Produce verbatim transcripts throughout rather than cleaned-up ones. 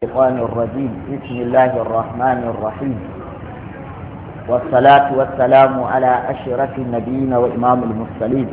الشيطان الرجيم. بسم الله الرحمن الرحيم، والصلاة والسلام على أشرف النبيين وإمام المرسلين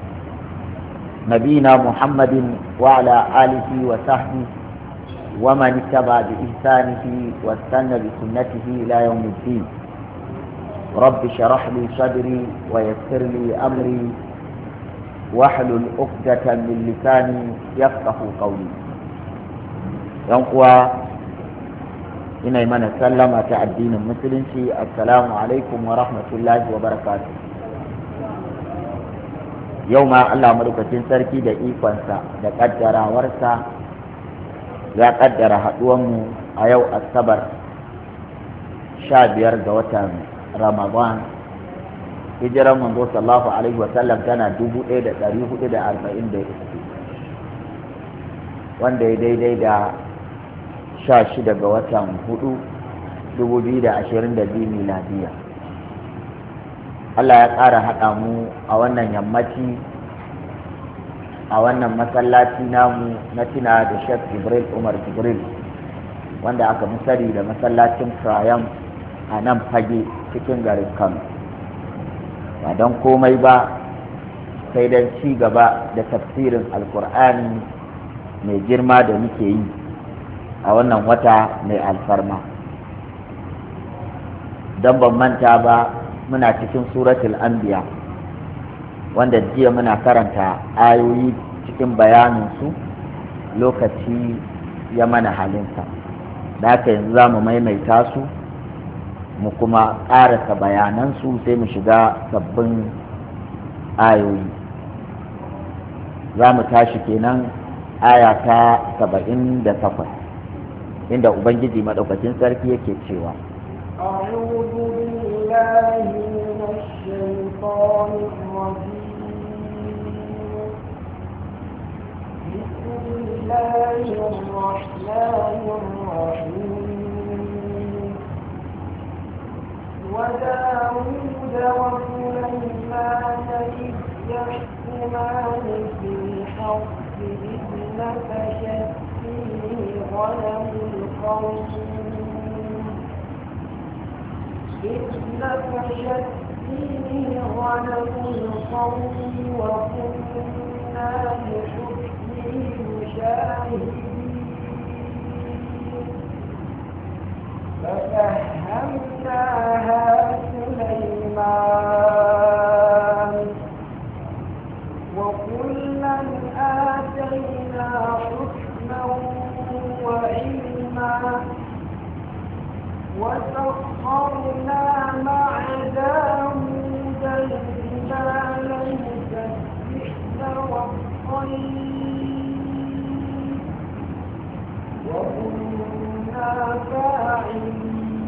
نبينا محمد وعلى آله وصحبه ومن اتبع بإحسانه واستنى بسنته إلى يوم الدين. رب اشرح لي صدري ويسر لي أمري واحلل عقدة من لساني يفقه قولي. yan uwa ina mana sallama ta addinin musulunci, assalamu alaikum wa rahmatullahi wa barakatuh. Yau ma Allah madaukakin sarki da ikonsa da kaddarawarsa ya kaddara haduwanmu a yau asabar sha biyar ga watan ramadan, hijiran manzo sallallahu alaihi wa sallam tana dubu ɗaya da ɗari hudu da arba'in da wanda ya daidai da sha shida ga watan hudu dubu biyu da ashirin da biyu miladiya. Allah ya ƙara haɗa mu a wannan yammaci a wannan masallaci namu na tuna da Sheikh Jibril Umar Jibril, wanda aka musari da masallacin Triumph a nan fage cikin garin Kano, ba don komai ba sai don ci gaba da tafsirin alkur'ani mai girma da muke yi a wannan wata mai alfarma. Don ban manta ba muna cikin suratul anbiya, wanda jiya muna karanta ayoyi cikin bayaninsu, lokaci ya mana halinsa, da haka yanzu za mu maimaita su mu kuma ƙarasa bayanansu sai mu shiga sabbin ayoyi. Za mu tashi kenan aya ta saba'in da takwas, inda ubangiji madaukakin sarki yake cewa أعوذ بالله من الشيطان الرجيم. بسم الله الرحمن الرحيم. وداود وسليمان إذ يحكمان في الحرث إذ نفشت غنم القوم إذ نفشت فيه غنم القوم وكنا لحكمه شاهدين ففهمناها سليمان وكلا آتينا حكما وعلما وسخرنا مع داود الجبال يسبحن والطير وكنا فاعلين.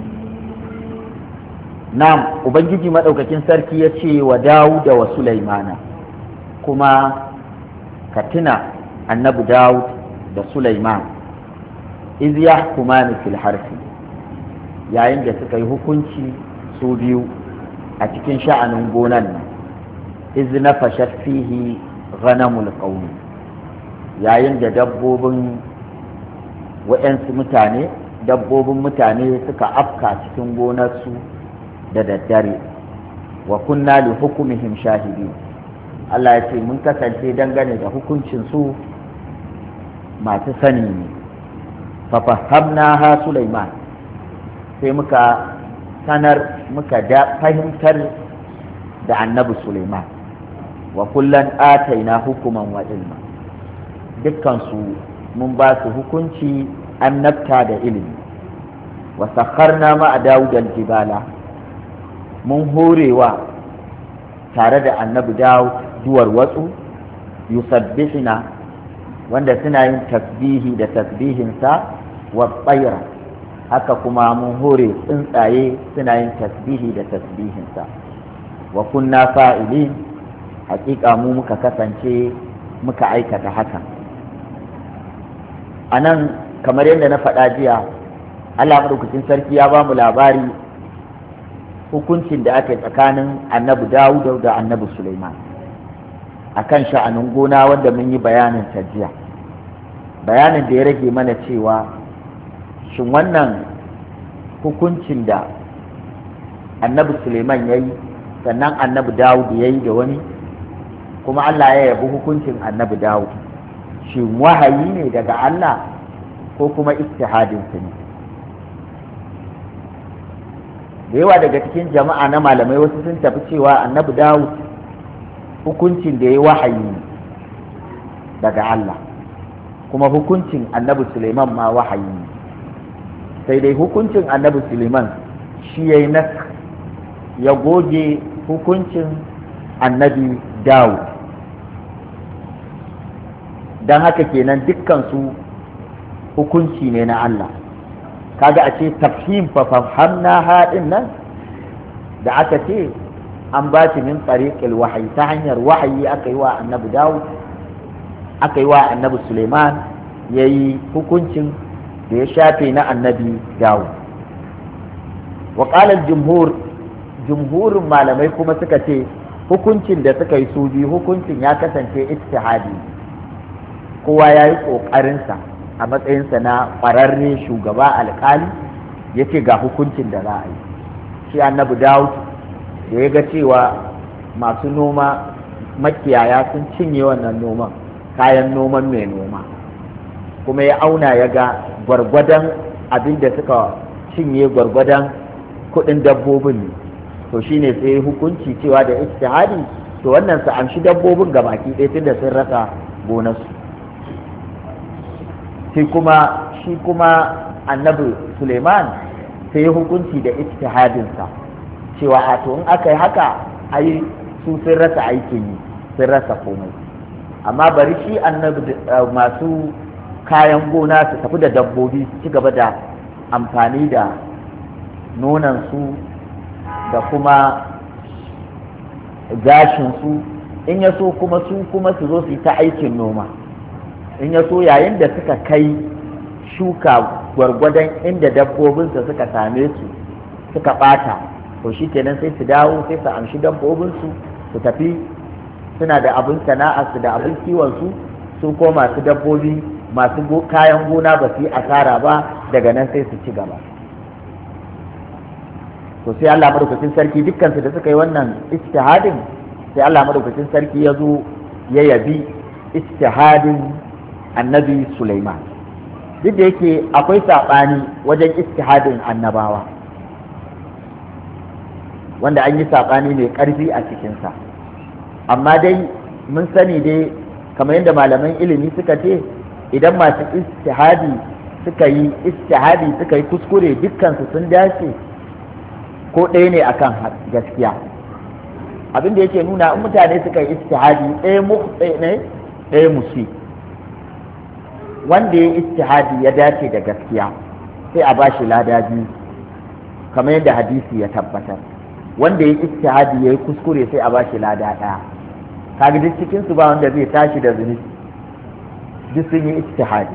نعم، ubangiji madaukakin sarki ya ce wa Dawuda wa Sulaimana, kuma ka tuna annabi Dawud da Sulaiman iz yahkumani fil harfi, yayin da suka yi hukunci su biyu a cikin sha'anin gonan nan. iz nafashat fihi ghanamul qawmi, yayin da dabbobin waɗansu mutane dabbobin mutane suka afka cikin gonarsu da daddare. wa kunna li hukumihim shahidin, Allah ya ce mun kasance dangane da hukuncin su masu sani ne. fa fahamnaha Sulaiman, sai muka sanar muka da fahimtar da annabi Sulaiman. wa kullan ataina hukuman wa ilma, dukkansu mun ba su hukunci annabta da ilimi. wa sakharna ma Dawud al-jibala, mun horewa tare da annabi Dawud duwar watsu yusabbihuna, wanda suna yin tasbihi da tasbihinsa. wa tsayra, haka kuma mun hore tsuntsaye suna yin tasbihi da tasbihinsa. wa kunna fa'ilin, hakika mu muka kasance muka aikata haka. a nan kamar yadda na faɗa jiya, Allah maɗaukacin sarki ya ba mu labari hukuncin da aka yi tsakanin annabi Dawud da annabi Sulaiman akan sha'anin gona, wanda mun yi bayanin ta jiya. bayanin da ya rage mana cewa shin wannan hukuncin da annabi Suleiman ya yi sannan annabi Dawud ya yi da wani kuma Allah ya yabi hukuncin annabi Dawud shin wahayi ne daga Allah ko kuma ijtihadinsa ne? Da yawa daga cikin jama'a na malamai wasu sun tafi cewa annabi Dawud hukuncin da ya yi wahayi ne daga Allah kuma hukuncin annabi Suleiman ma wahayi ne, sai dai hukuncin annabi Suleiman shi ya yi nas ya goge hukuncin annabi Dawud, don haka kenan dukkansu hukunci ne na Allah. Kaga a ce tafhim fa fahimna haɗin nan da aka ce an ba shi min tsariƙil wahayi ta hanyar wahayi aka yi wa annabi Dawud, aka yi wa annabi Suleiman ya yi hukuncin da ya shafe na annabi Dawud. wa ƙalar jumhur jumhurin malamai kuma suka ce hukuncin da suka yi su biyu hukuncin ya kasance ijtihadi, kowa ya yi ƙoƙarinsa a matsayinsa na ƙwararre shugaba alƙali ya ce ga hukuncin da za a yi. Shi annabi Dawud da ya ga cewa masu noma makiyaya sun cinye wannan noman kayan noman mai noma, kuma ya auna ya ga gwargwadon abin da suka cinye gwargwadon kuɗin dabbobin ne, to shine sai hukunci cewa da ijtihadi to wannan su amshi dabbobin ga baki ɗaya tunda sun rasa gonarsu. sai kuma shi kuma annabi Suleiman sai ya hukunci da ijtihadinsa cewa a to in aka yi haka ai su sun rasa aikin yi sun rasa komai, amma bari shi annabi masu kayan gona su tafi da dabbobi su ci gaba da amfani da nonansu da kuma gashinsu, in ya so kuma su kuma su zo su yi ta aikin noma, in ya so yayin da suka kai shuka gwargwadon inda dabbobinsa suka same su suka ɓata, to shi kenan sai su dawo sai su amshi dabbobinsu su tafi, suna da abin sana'arsu da abin kiwonsu, su ko masu dabbobi masu kayan gona ba su yi asara ba, daga nan sai su ci gaba. to sai Allah madaukakin sarki dukkansu da suka yi wannan ijtihadin sai Allah madaukakin sarki ya zo ya yabi ijtihadin annabi Sulaiman, duk da yake akwai saɓani wajen ijtihadin annabawa wanda an yi saɓani mai ƙarfi a cikinsa, amma dai mun sani dai kamar yadda malaman ilimi suka ce idan masu ijtihadi suka yi ijtihadi suka yi kuskure dukkansu sun dace ko ɗaya ne akan gaskiya. abin da yake nuna in mutane suka yi ijtihadi ɗaya mukhti ne ɗaya musi, wanda ya ijtihadi ya dace da gaskiya sai a bashi lada biyu kamar yadda hadisi ya tabbatar, wanda ya ijtihadi ya yi kuskure sai a bashi lada ɗaya. kaga duk cikin su ba wanda zai tashi da zunubi, duk sun yi ijtihadi.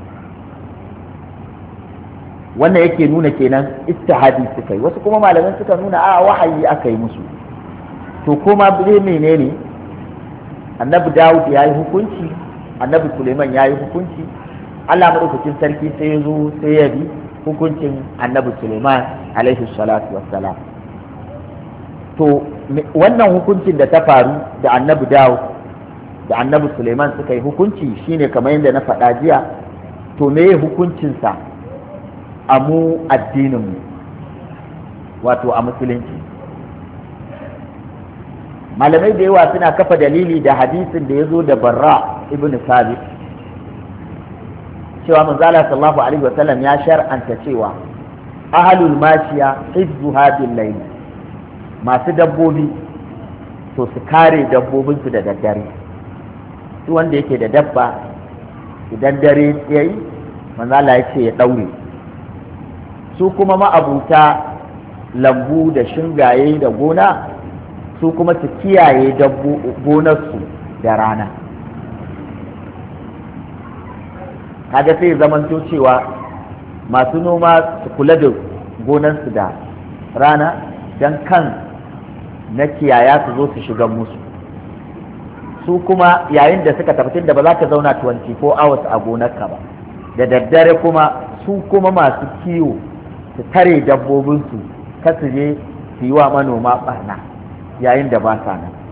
wannan yake nuna kenan ijtihadi suka yi. wasu kuma malaman suka nuna a wahayi aka yi musu. to kuma bai menene, annabi Dawud ya yi hukunci, annabi Suleiman ya yi hukunci, Allah madaukakin sarki sai ya zo sai ya bi hukuncin annabi Suleiman alaihi salatu wassalam. to wannan hukuncin da ta faru da annabi Dawud da annabi Suleiman suka yi hukunci shine kamar yadda na faɗa jiya. to me hukuncinsa a mu addininmu, wato a musulunci? malamai da yawa suna kafa dalili da hadisin da ya zo da Barra ibn Sabit cewa manzala sallallahu alaihi wasallam ya shar'anta cewa ahlul mashiya hizzuha bil layl, masu dabbobi to su kare dabbobinsu da daddare. duk wanda yake da dabba idan dare yayi manzala ya ce ya daure. su kuma ma'abuta lambu da shingaye da gona su kuma su kiyaye gonarsu da rana. kaga sai zamanto cewa masu noma su kula da gonarsu da rana don kan na kiyaya su zo su shiga musu. su kuma yayin da suka tabbatar da ba za ka zauna twenty four hours a gonarka ba, da daddare kuma su kuma masu kiwo su tare dabbobinsu kasu je su yi wa manoma barna yayin da ba sa nan.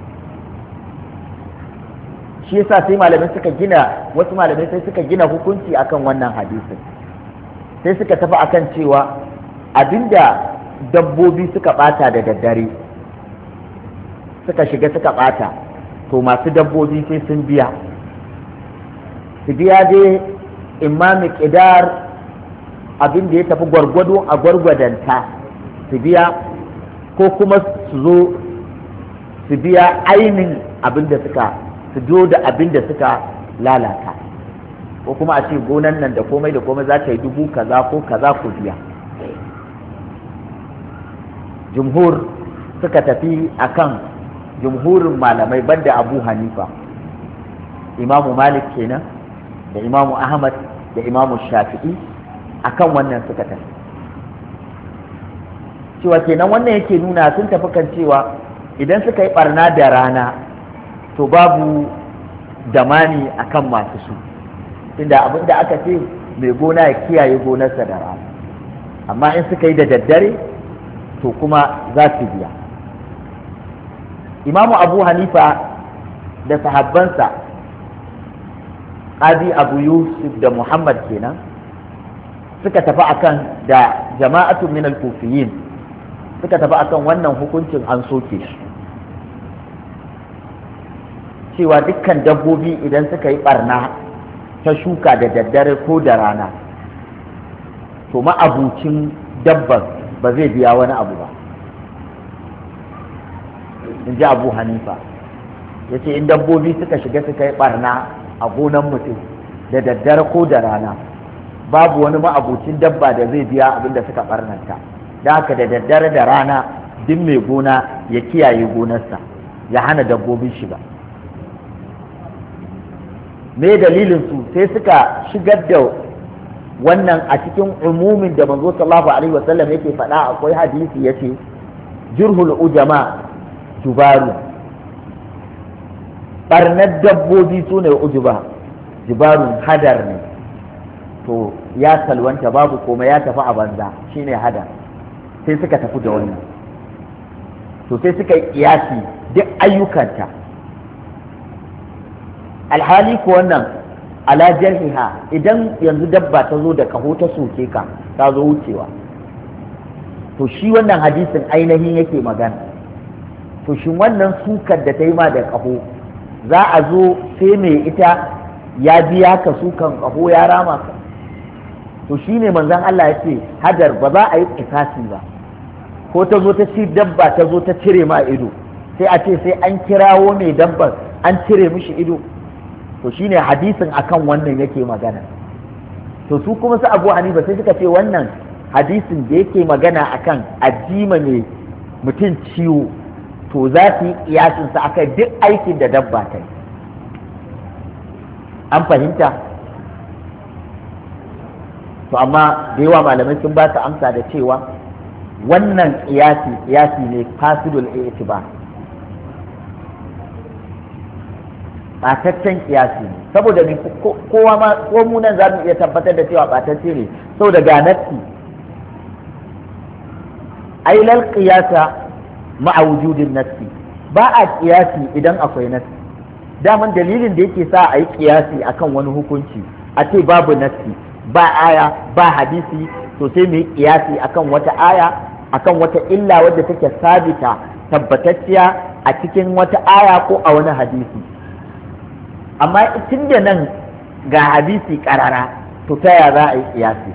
Shi yasa sai malamai suka gina wasu malamai sai suka gina hukunci akan wannan hadisin, sai suka tafi akan cewa abinda dabbobi suka bata da daddare suka shiga suka bata to masu dabbobi sai sun biya su biya dai imma miqdar abin da ya tafi gwargwado a gwargwadanta su biya ko kuma su zo su biya ainin abin da suka su zo da abin da suka lalata, ko kuma a ce gonan nan da komai da komai za ta yi dubu kaza ko kaza ku biya. Jumhur suka tafi akan jumhurin malamai banda Abu Hanifa, Imamu Malik kenan da Imamu Ahmad da Imamu Shafi'i akan wannan suka tafi cewa kenan wannan yake nuna sun tafi kan cewa idan suka yi barna da rana to babu damani akan masu su, inda abin da aka ce mai gona ya kiyaye gonarsa da rana, amma in suka yi da daddare to kuma za su biya. Imamu Abu Hanifa da sahabbansa Qadi Abu Yusuf da Muhammad kenan suka tafi akan da jama'atu min al-kufiyin suka tafi akan wannan hukuncin an soke shi, cewa dukkan dabbobi idan suka yi barna ta shuka da daddare ko da rana to ma'abucin dabbar ba zai biya wani abu ba, in ji Abu Hanifa. Ya ce in dabbobi suka shiga suka yi barna a gonan mutum da daddare ko da rana babu wani ma'abucin dabba da zai biya abin da suka barnanta, da haka da daddare da rana duk mai gona ya kiyaye gonarsa ya hana dabbobin shiga. Me dalilin su sai suka shigar da wannan a cikin umumin da manzo sallallahu alaihi wasallam yake faɗa, akwai hadisi yace jurhul ujama jubaru, barnar dabbobi su ne ujuba, jubarun hadar ne, to ya salwanta babu komai ya tafi a banza shine hadar, sai suka tafi da wannan, to sai suka yi kiyasi duk ayyukanta, alhali ko wannan ala jarhiha, idan yanzu dabba ta zo da kaho ta soke ka ta zo wucewa, to shi wannan hadisin ainihin yake magana, to shin wannan sukar da ta yi ma da kaho za a zo sai mai ita ya biya ka sukan kaho ya rama ka? To shi ne manzon Allah ya ce hadar ba za a yi kisasi ba, ko ta zo ta ci dabba ta zo ta cire ma ido sai a ce sai an kirawo mai dabbar an cire mishi ido, to shine hadisin akan wannan yake magana. To su kuma su Abu Hanifa sai suka ce wannan hadisin da yake magana akan ajima ne mutum ciwo to za su yi kiyasin sa akan duk aikin da dabba ta yi. An fahimta? To amma da yawa malamai sun ba su amsa da cewa wannan kiyasi kiyasi ne fasidul i'tibar, ɓataccen kiyasi ne, saboda ni kowa ma ko mu nan za mu iya tabbatar da cewa ɓatacce ne saboda ga nassi ai lal qiyasa ma'a wujudin nassi, ba a kiyasi idan akwai nassi. Daman dalilin da yake sa a yi kiyasi akan wani hukunci a ce babu nassi, ba aya ba hadisi, to sai mu yi kiyasi akan wata aya akan wata illa wadda take sabita tabbatacciya a cikin wata aya ko a wani hadisi. Amma tun da nan ga hadisi karara to ta ya za a yi kiyasi?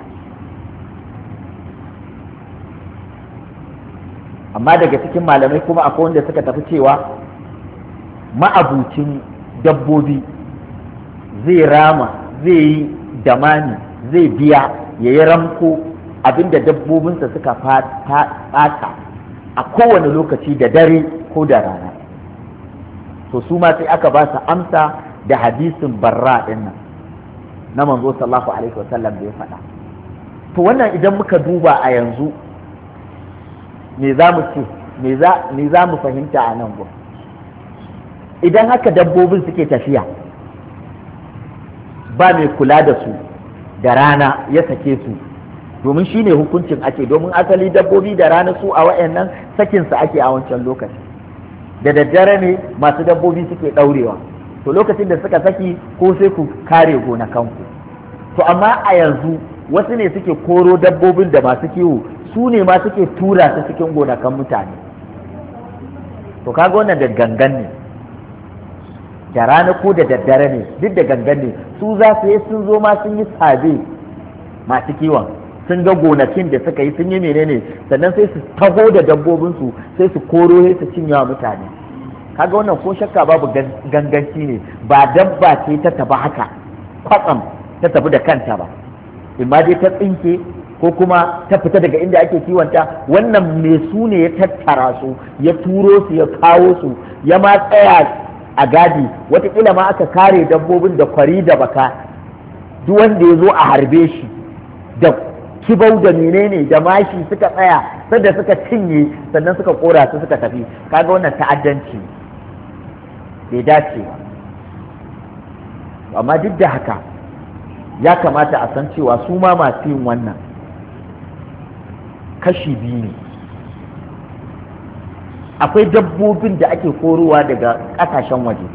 Amma daga cikin malamai kuma akwai wanda suka tafi cewa ma'abucin dabbobi zai rama, zai yi damani, zai biya, ya yi ramko abinda dabbobinsa suka fata a kowane lokaci da dare ko da rana. To su ma sai aka ba su amsa da hadisin barra din nan na manzo sallallahu alaihi wasallam da ya faɗa. To wannan idan muka duba a yanzu me za mu ce, me za mu fahimta a nan gun? Idan haka dabbobin suke tafiya ba mai kula da su, da rana ya sake su, domin shi ne hukuncin ake, domin asali dabbobi da rana su a wayannan sakinsa ake a wancan lokaci, da daddare ne masu dabbobi suke ɗaurewa, to lokacin da suka saki ko sai ku kare gonakanku. To amma a yanzu wasu ne suke koro dabbobin da masu kiwo, su ne ma suke tura su cikin gonakan mutane. To kaga wannan da gangan ne, da rana ko da daddare ne duk da gangan ne, su za su yi sun zo ma sun yi sabe masu kiwon, sun ga gonakin da suka yi sun yi menene, sannan sai su taho da dabbobinsu sai su koro sai su cinye wa mutane. Kaga wannan ko shakka babu ganganci ne, ba dabba ce ta tafi haka kwatsam ta tafi da kanta ba, imma dai ta tsinke ko kuma ta fita daga inda ake kiwonta. Wannan me su ne ya tattara su, ya turo su, ya kawo su, ya ma tsaya a gadi, watakila ma aka kare dabbobin da kwari da baka, duk wanda ya zo a harbe shi da kibau da menene da mashi suka tsaya, sadda suka cinye sannan suka kora su suka tafi. Kaga wannan ta'addanci bai dace ba, amma duk da haka ya kamata a san cewa su ma masu yin wannan kashi biyu ne. Akwai dabbobin da ake korowa daga ƙasashen waje,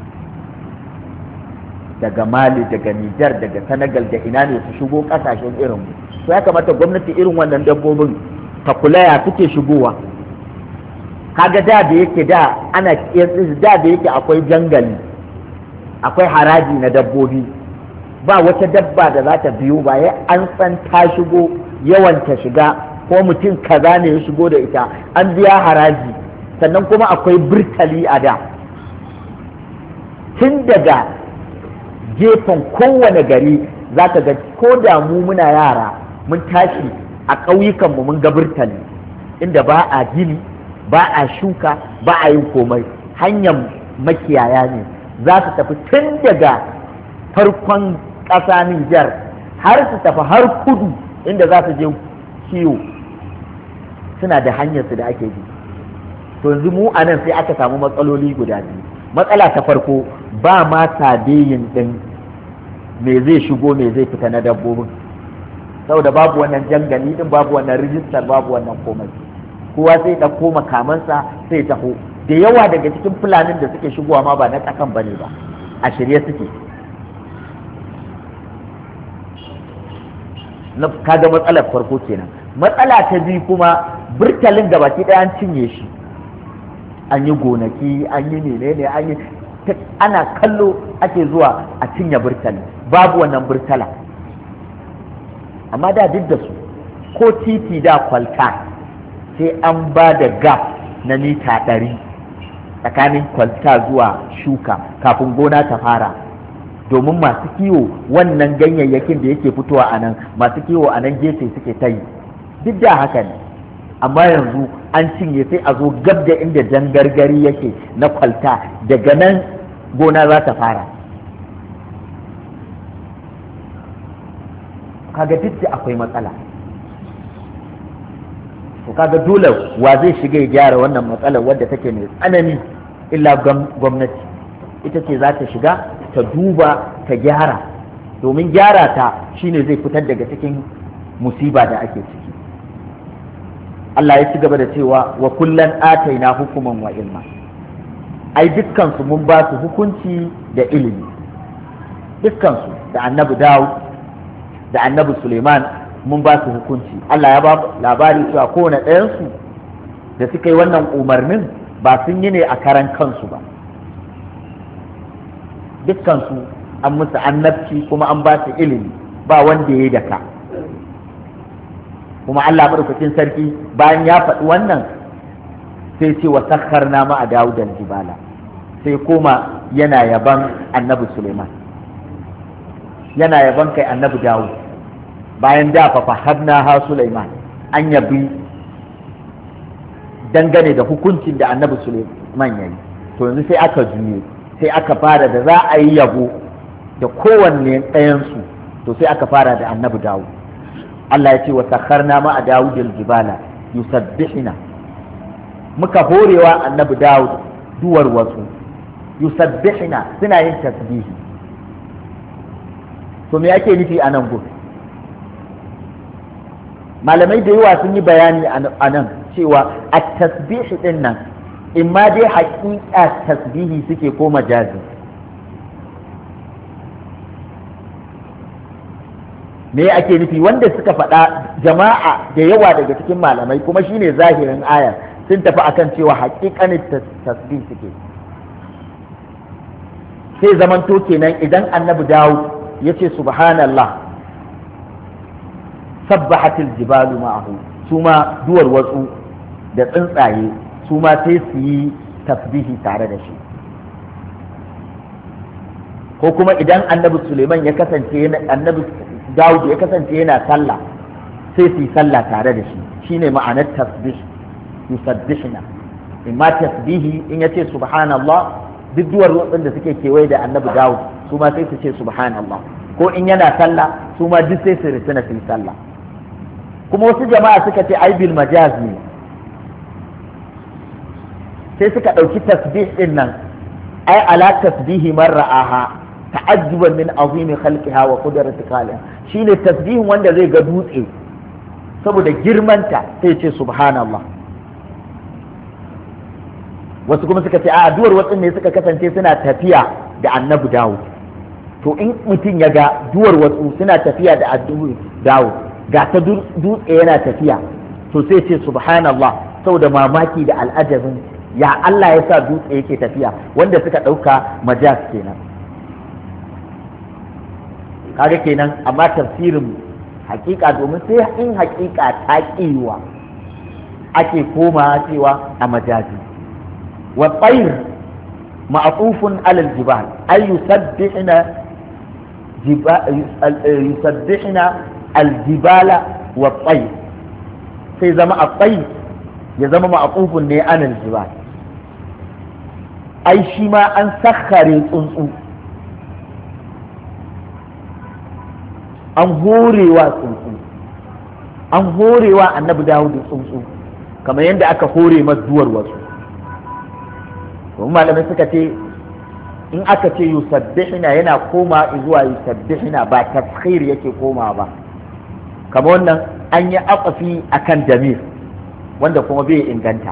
daga Mali, daga Nijar, daga Senegal da ina ne su shigo ƙasashen irin mu. To ya kamata gwamnati irin wannan dabbobin ta kula ya suke shigowa. Kaga da da yake da ana da da yake akwai jangali, akwai haraji na dabbobi, ba wata dabba da za ta biyo ba ya an san ta shigo, yawan ta shiga ko mutum kaza ne ya shigo da ita, an biya haraji, sannan kuma akwai burtali a da. Tun daga gefen kowane gari za ka ga, ko da mu muna yara mun tashi a ƙauyukanmu mun ga burtali, inda ba a gini, ba a shuka, ba a yin komai, hanyar makiyaya ne, za su tafi tun daga farkon ƙasa Nijar har su tafi har kudu inda za su je kiwo, suna da hanyarsu da ake bi. To yanzu mu a nan sai aka samu matsaloli guda biyu. Matsala ta farko, ba ma sabeyin ɗin me zai shigo me zai fita na dabbobin, saboda babu wannan jangali din, babu wannan rijistar, babu wannan komai. Kowa sai ɗauko makamansa sai taho. Da yawa daga cikin fulanin da suke shigowa ma ba na ƙasan bane ba, a shirye suke. Kaga matsalar farko kenan. Matsala ta biyu kuma, burtalin da baki ɗaya an cinye shi, an yi gonaki, an yi menene, an yi ana kallo ake zuwa a cinye burtali, babu wannan burtala. Amma da duk da su, ko titi da kwalta sai an ba da gap na mita ɗari tsakanin kwalta zuwa shuka kafin gona ta fara, domin masu kiwo wannan ganyayyakin da yake fitowa a nan, masu kiwo a nan gefe suke ta yi. Duk da haka ne, amma yanzu an cinye, sai a zo gab da inda jan gargari yake na kwalta, daga nan gona za ta fara. Kaga duk da akwai matsala, to kaga dole wa zai shiga ya gyara wannan matsalar wadda take mai tsanani, illa gwamnati ita ce za ta shiga ta duba ta gyara, domin gyara ta shine zai fitar daga cikin musiba da ake ciki. Allah ya ci gaba da cewa wa kullan ataina hukuman wa ilma, ai dukkansu mun ba su hukunci da ilimi, dukkansu da annabi Dawud da annabi Suleiman mun ba su hukunci. Allah ya ba labari cewa kowane ɗayansu da suka yi wannan umarnin ba sun yi ne a karan kansu ba, dukkansu an musu annabci kuma an ba su ilimi, ba wanda ya yi daka. Kuma Allah madaukakin sarki bayan ya faɗi wannan sai ce wa sakharna ma a Dawud al-jibala, sai koma yana yaban annabi Suleiman, yana yaban kai annabi Dawud, bayan da fa fahabna ha Suleiman, an yabi dangane da hukuncin da annabi Suleiman yayi. To yanzu sai aka juye, sai aka fara da za a yi yabo da kowanne ɗayansu, to sai aka fara da annabi Dawud. Allah ya ce wa sakharna ma a Dawud al-jibala yusabbihuna, muka horewa annabi Dawud duwar wasu, yusabbihuna suna yin tasbihi. To me yake nufi a nan gudu? malamai da yawa sun yi bayani a nan cewa a tasbihi din nan in ma dai haƙiƙa tasbihi suke ko majazi. me ake nufi? wanda suka faɗa jama'a da yawa daga cikin malamai kuma shine zahirin aya sun tafi akan cewa haƙiƙanin tasbih suke. sai zamanto kenan idan annabi Dawud ya ce subhanallah sabbahatil jibalu ma'ahu, su ma duwar watsu da tsuntsaye su ma sai su yi tasbihi tare da shi. ko kuma idan annabi Suleiman ya kasance annabi Dawud ya kasance yana sallah sai su yi sallah tare da shi, shine ma'anar tasbih, yusabbihna. imma tasbihi in yace subhanallah, duk duwar watsun da suke kewaye da annabi Dawud su ma sai su ce subhanallah, ko in yana sallah su ma duk sai su risina su yi sallah. kuma wasu jama'a suka ce ai bil majaz ne, sai suka ɗauki tasbih din nan ai ala tasbihi man ra'aha ta'ajjuban min azimi khalqiha wa qudrati khaliha, shine tasbihin wanda zai ga dutse saboda girmanta sai ce subhanallah. wasu kuma suka ce a duwar watsin ne suka kasance suna tafiya da annabi Dawud, to in mutum ya ga duwar watsu suna tafiya da annabi Dawud ga ta dutse yana tafiya to sai ce subhanallah saboda mamaki da al'ajabin ya Allah ya sa dutse yake tafiya, wanda suka ɗauka majaz kenan. kaga kenan amma tafsirin hakika, domin sai in hakika ta kiwa ake koma cewa a majazi. wa tsayir ma'atufun alal jibal ay yusabbihna yusabbihna aljibala wa tsayir, sai zama a tsayir ya zama ma'atufun ne alal jibal, ai shi ma an sakhare tsuntsu, an horewa tsuntsu, an horewa annabi Dawud tsuntsu kamar yadda aka hore maduwar wasu. domin malamai suka ce in aka ce yusabbihina yana koma zuwa yusabbihina ba tafkhir yake koma ba, kamar wannan an yi aqafi akan damir wanda kuma bai inganta.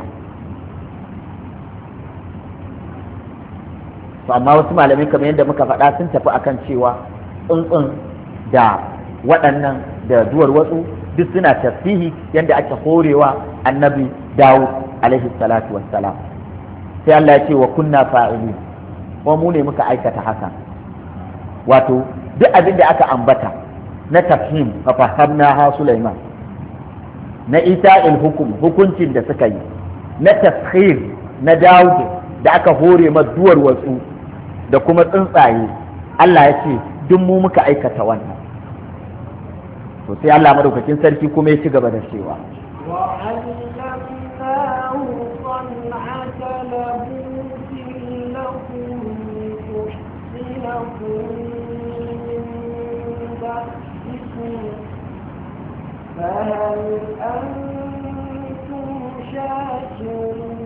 to amma wasu malamai kamar yadda muka faɗa sun tafi akan cewa tsuntsun da waɗannan da duwar watsu duk suna tasbihi yadda ake horewa annabi Dawud alaihi salatu wassalam. sai Allah ya ce wa kunna fa'ili, kuma mu ne muka aikata haka. wato duk abin da aka ambata na tafhim fa fahamna ha Sulaiman, na ita'il hukum hukuncin da suka yi, na tafkhir na Dawud da aka hore ma duwar watsu da kuma tsuntsaye, Allah ya ce duk mu muka aikata wannan. to sai Allah madaukakin sarki kuma ya ci gaba da cewa فهل أنتم شاكرون؟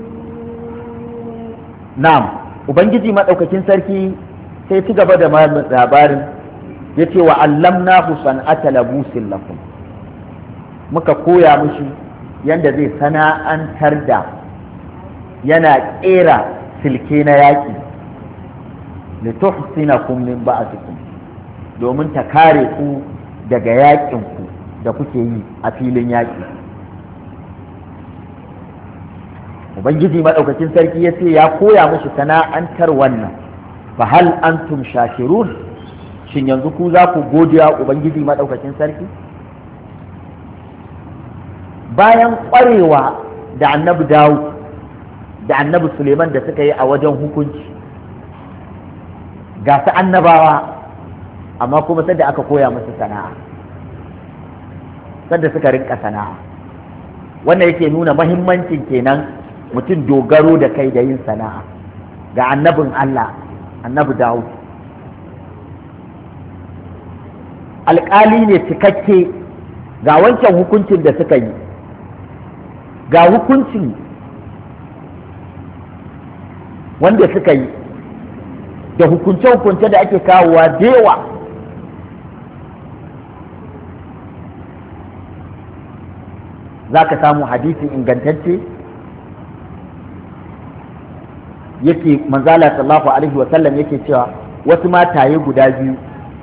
نعم ubangiji madaukakin sarki sai ci gaba da labarin yace wa allamnahu san'ata labusin lakum, muka koya mushi yanda zai sana'antar da yana kera silke na yaki lituhsinakum min ba'dikum, domin ta kare ku daga yakin ku da kuke yi a filin yaki. ubangiji madaukakin sarki ya ce ya koya mushi sana'antar wannan. fa hal antum shakirun, shin yanzu ku za ku godiya ubangiji madaukakin sarki? bayan ƙwarewa da annabi Dawud da annabi Suleiman da suka yi a wajen hukunci, ga su annabawa amma kuma sadda aka koya musu sana'a, sadda suka rinka sana'a. wannan yake nuna mahimmancin kenan mutum dogaro da kai da yin sana'a. ga annabin Allah annabi Dawud alƙali ne cikakke, ga wancan hukuncin da suka yi, ga hukuncin wanda suka yi da hukunce-hukunce da ake kawowa da yawa. za ka samu hadisi ingantacce yake manzala sallallahu alaihi wa sallam yake cewa wasu mataye guda biyu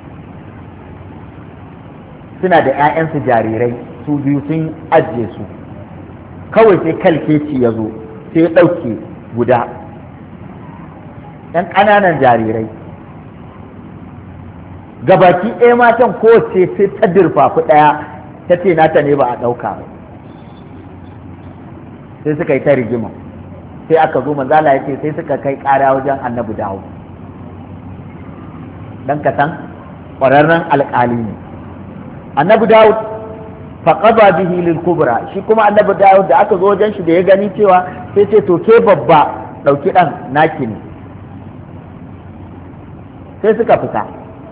suna da 'ya'yansu jarirai su biyu sun ajiye su kawai sai kalkeci ya zo sai ya ɗauke guda ɗan ƙananan jarirai gabaki ɗaya matan kowace sai ta dirfafi ɗaya ta ce nata ne ba a ɗauka ba sai suka yi ta rigima sai aka zo manzala ya ce sai suka kai ƙara wajen annabi dawo dan ka san ƙwararren alƙali ne annabi dawo faƙaba bihi lil kubra shi kuma annabi dawo da aka zo wajen shi da ya gani cewa sai ce to ke babba ɗauki ɗan naki ne sai suka fita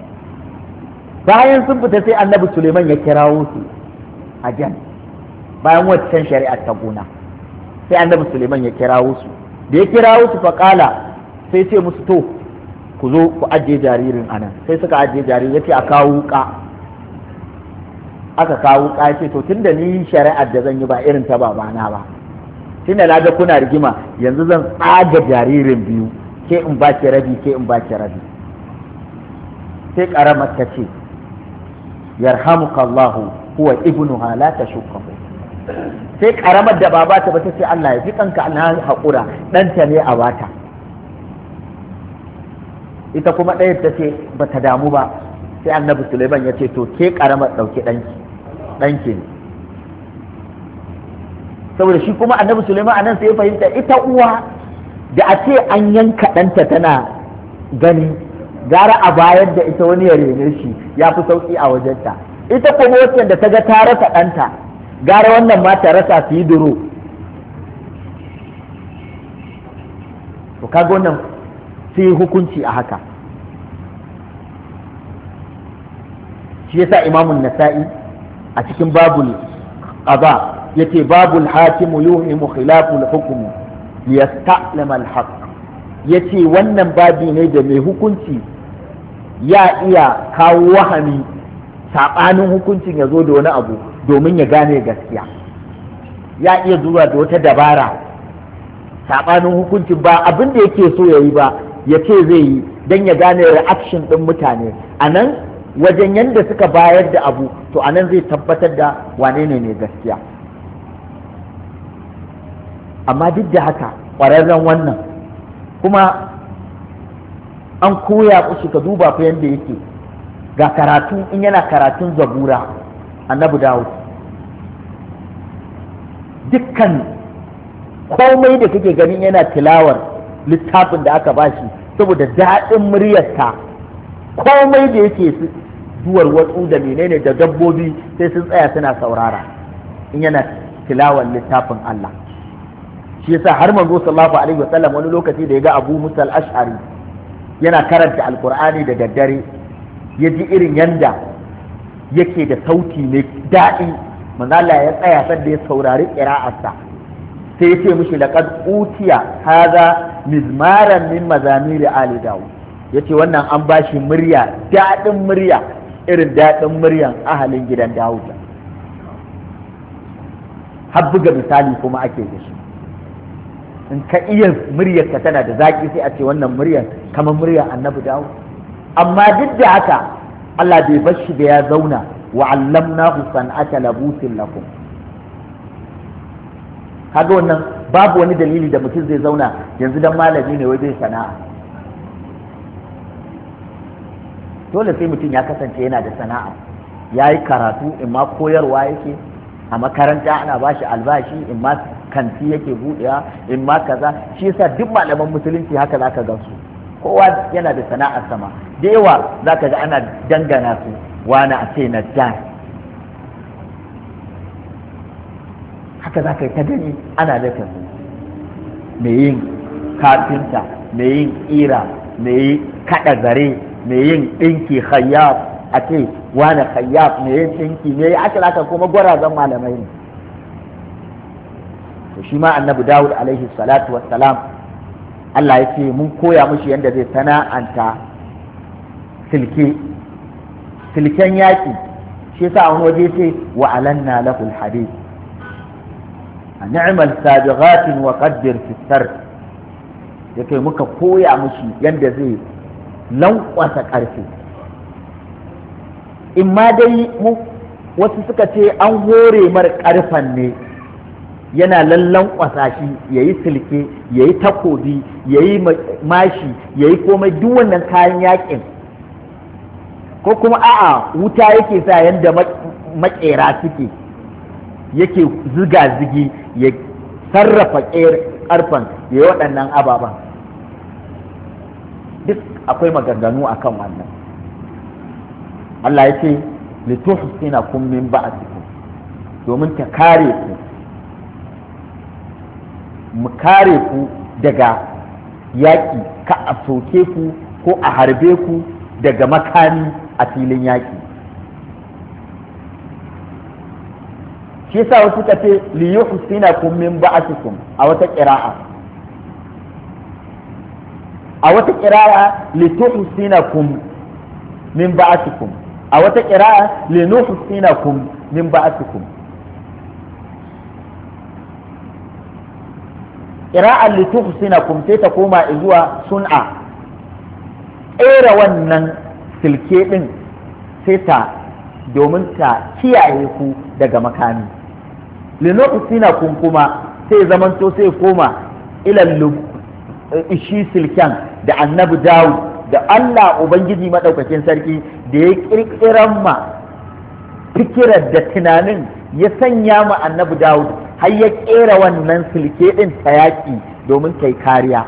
bayan sun fita sai annabi suleiman ya kirawo su a jan bayan waccan shari'ar ta gona sai annabi suleiman ya kirawo su da ya kirawo su faƙala sai ce musu to ku zo ku ajiye jaririn anan sai suka ajiye jaririn ya ce a kawo wuƙa aka kawo wuƙa ya ce to tunda ni shari'ar da zan yi ba irin ta babana ba tunda na ga kuna rigima yanzu zan tsaga jaririn biyu ke in ba ki rabi ke in ba ki rabi sai ƙaramar ta ce yarhamuka Allahu huwa ibnuha la tashukkahu sai karamar da babata ba ta ce Allah ya fi kanka na haƙura ɗanta ne a bata ita kuma ɗaya ta ce ba ta damu ba sai annabi Suleiman ya ce to ke karamar ɗauki ɗanki ɗanki ne saboda shi kuma annabi Suleiman a nan sai ya fahimta ita uwa da a ce an yanka ɗanta tana gani gara a bayar da ita wani ya rene shi ya fi sauƙi a wajenta ita kuma wacce da ta ga ta rasa ɗanta gara wannan ma ta rasa su yi duro to kaga wannan sai hukunci a haka shi yasa imamun nasa'i a cikin babul qada yace babul hakimu yuhimu khilaful hukm liyasta'lama al-haqq yace wannan babi ne da mai hukunci ya iya kawo wahami saɓanin hukuncin ya zo da wani abu domin ya gane gaskiya ya iya zuwa da wata dabara saɓanin hukuncin ba abin da yake so ya yi ba ya ce zai yi don ya gane reaction ɗin mutane a nan wajen yadda suka bayar da abu to a nan zai tabbatar da wane ne mai gaskiya amma duk da haka ƙwararren wannan kuma an koya kushi ka duba fa yadda yake ga karatu in yana karatun zabura annabi dawud dukkan komai da kake ganin yana tilawar littafin da aka bashi saboda daɗin muryarta komai da yake duwar watsu da menene da dabbobi sai sun tsaya suna saurara in yana tilawar littafin Allah shi yasa har manzo sallallahu alaihi wasallam wani lokaci da ya ga Abu Musa al-Ash'ari yana karanta alkur'ani da daddare ya ji irin yanda yake da sauti mai daɗi manzala ya tsaya sadda ya saurari ƙira'arsa sai ya ce mishi laqad utiya hadha mizmaran min mazamiri ali dawud yace wannan an bashi murya daɗin murya irin daɗin muryan ahalin gidan dawud har buga misali kuma ake da shi in ka iya muryarka tana da zaki sai a ce wannan muryar kamar muryar annabi dawo amma duk da haka Allah bai bar shi da ya zauna wa allamnahu san'ata labusin lakum kaga wannan babu wani dalili da mutum zai zauna yanzu dan malami ne wai zai sana'a dole sai mutum ya kasance yana da sana'a ya yi karatu in ma koyarwa yake a makaranta ana bashi albashi in ma kanti yake buɗewa in ma kaza shi yasa duk malaman musulunci haka zaka ga su kowa yana da sana'ar sama da yawa zaka ga ana dangana su wani a ce najjar haka zaka yi ta gani ana da su mai yin kafinta mai yin ƙira mai kaɗa zare mai yin ɗinki khayyab a ce wani khayyab mai yin ɗinki mai aka zaka kuma gwarazan malamai ne to shi ma annabi Dawud alaihi salatu wassalam Allah ya ce mun koya mishi yadda zai sana'anta silke silken yaƙi shi yasa a wani waje ce wa alanna lahul hadid ni'mal sabighatin wa qaddir fi sar yake muka koya mushi yanda zai lankwasa karfe in ma dai mu wasu suka ce an hore mar karfan ne yana lallan kwasa shi yayi silke yayi takobi yayi mashi yayi komai duk wannan kayan yakin ko kuma a'a wuta yake sa yanda makera suke yake ziga zigi ya sarrafa karfan ya yi waɗannan ababen duk akwai maganganu akan wannan Allah ya ce lituhsinakum min ba'dikum domin ta kare ku mu kare ku daga yaƙi ka a soke ku ko a harbe ku daga makami a filin yaƙi shi yasa wasu ka ce li yuhsinakum min ba'dikum a wata qira'a a wata qira'a li tuhsinakum min ba'dikum a wata qira'a li nuhsinakum min ba'dikum qira'an li tuhsinakum sai ta koma zuwa sun'a tsere wannan silke din sai ta domin ta kiyaye ku daga makami linuqsinakum kuma sai zamanto sai koma ilal ishi silken da annabi Dawud da Allah ubangiji madaukakin sarki da ya kirkiran ma fikirar da tunanin ya sanya ma annabi Dawud har ya kera wannan silke din ta yaki domin kai kariya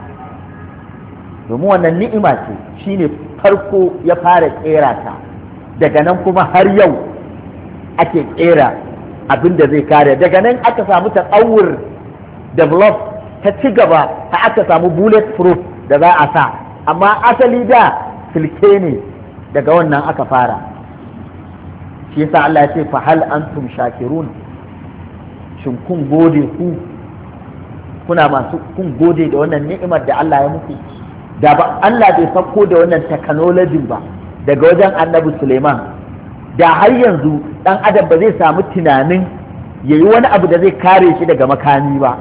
domin wannan ni'ima ce shine farko ya fara kera ta daga nan kuma har yau ake kera abin da zai kare daga nan aka samu tsawur develop ta ci gaba ta aka samu bullet proof da za a sa amma asali da silke ne daga wannan aka fara shi yasa Allah ya ce fa hal antum shakirun shin kun gode ku kuna masu kun gode da wannan ni'imar da Allah ya muku da ba Allah bai sako da wannan technology ba daga wajen annabi Suleiman da har yanzu dan adam ba zai samu tunanin yayi wani abu da zai kare shi daga makami ba